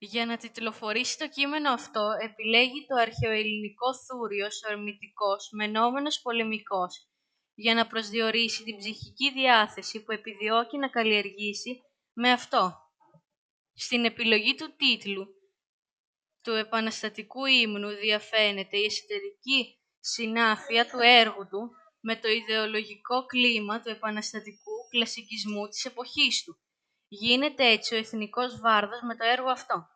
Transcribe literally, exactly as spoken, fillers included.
Για να τιτλοφορήσει το κείμενο αυτό, επιλέγει το αρχαιοελληνικό θούριος, ορμητικός, μενόμενος πολεμικός, για να προσδιορίσει την ψυχική διάθεση που επιδιώκει να καλλιεργήσει με αυτό. Στην επιλογή του τίτλου του επαναστατικού ύμνου διαφαίνεται η εσωτερική συνάφεια του έργου του με το ιδεολογικό κλίμα του επαναστατικού κλασικισμού της εποχής του. Γίνεται έτσι ο εθνικός βάρδος με το έργο αυτό.